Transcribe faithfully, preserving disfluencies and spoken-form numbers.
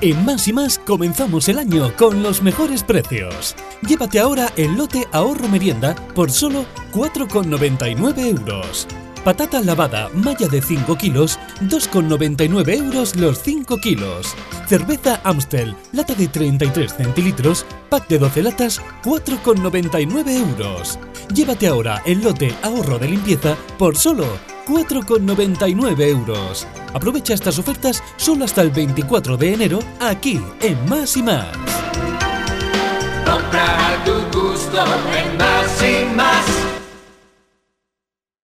En Más y Más comenzamos el año con los mejores precios. Llévate ahora el lote ahorro merienda por solo cuatro con noventa y nueve euros. Patata lavada malla de cinco kilos, dos con noventa y nueve euros los cinco kilos. Cerveza Amstel, lata de treinta y tres centilitros, pack de doce latas, cuatro con noventa y nueve euros. Llévate ahora el lote ahorro de limpieza por solo cuatro con noventa y nueve euros. Aprovecha estas ofertas solo hasta el veinticuatro de enero aquí en Más y Más. Compra a tu gusto en Más y Más.